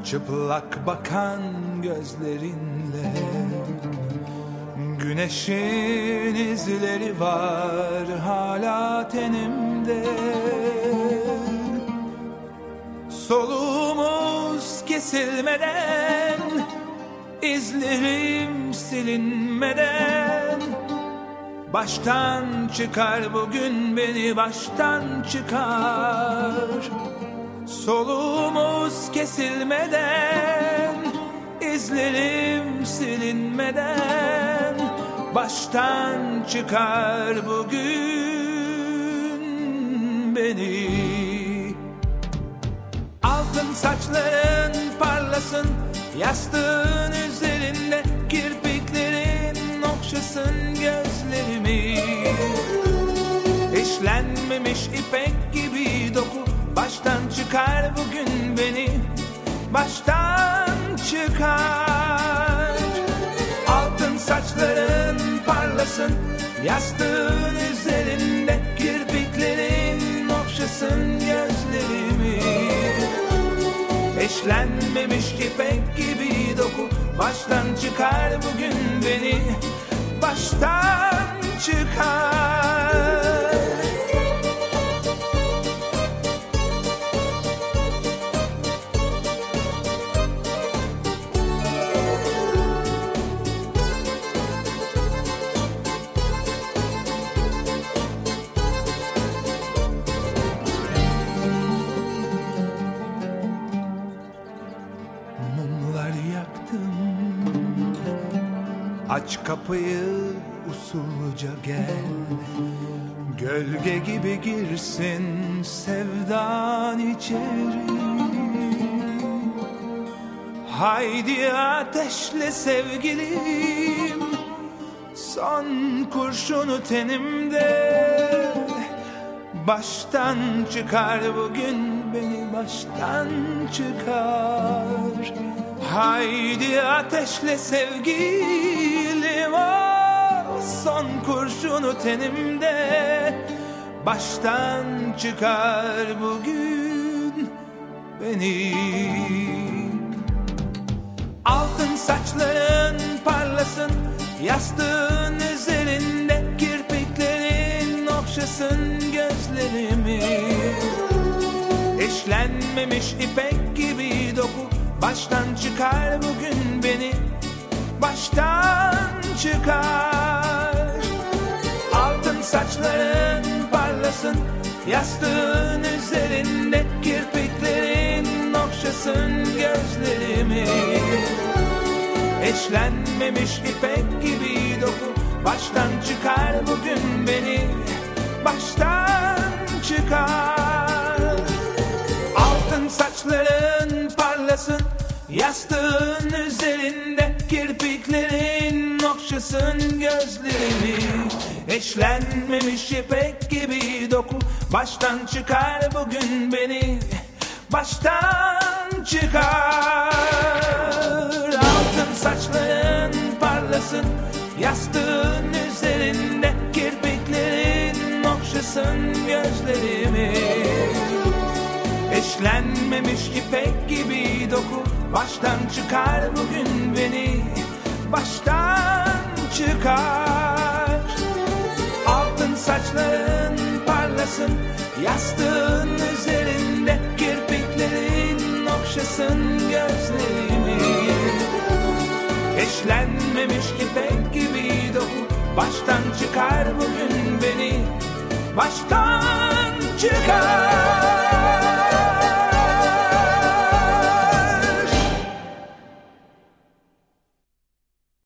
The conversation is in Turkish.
çıplak bakan gözlerinle. Güneşin izleri var hala tenimde. Soluğumuz kesilmeden, izlerim silinmeden, baştan çıkar bugün beni baştan çıkar. Soluğumuz kesilmeden, izlerim silinmeden, baştan çıkar bugün beni. Altın saçların parlasın, yastığın üzerinde kirpiklerin okşasın gözlerimi. İşlenmemiş ipek gibi doku, baştan çıkar bugün beni, baştan çıkar. Altın saçların parlasın, yastığın üzerinde kirpiklerin okşasın gözlerimi. Eşlenmemiş ipek gibi doku, baştan çıkar bugün beni, baştan çıkar. Aç kapıyı usulca gel, gölge gibi girsin sevdan içeri. Haydi ateşle sevgilim, son kurşunu tenimde. Baştan çıkar bugün beni, baştan çıkar. Haydi ateşle sevgilim, o son kurşunu tenimde. Baştan çıkar bugün beni. Altın saçların parlasın, yastığın üzerinde kirpiklerin okşasın gözlerimi. Eşlenmemiş ipek gibi doku, baştan çıkar bugün beni, baştan çıkar. Altın saçların parlasın, yastığın üzerinde kirpiklerin okşasın gözlerimi. Eşlenmemiş ipek gibi doku, baştan çıkar bugün beni, baştan çıkar. Altın saçların parlasın, yastığın üzerinde kirpiklerin okşasın gözlerimi. Eşlenmemiş ipek gibi doku, baştan çıkar bugün beni, baştan çıkar. Altın saçların parlasın, yastığın üzerinde kirpiklerin okşasın gözlerimi. Eşlenmemiş ipek gibi doku, baştan çıkar bugün beni, baştan çıkar. Altın saçların parlasın, yastığın üzerinde kirpiklerin okşasın gözlerimi. Eşlenmemiş ipek gibi doku, baştan çıkar bugün beni, baştan çıkar.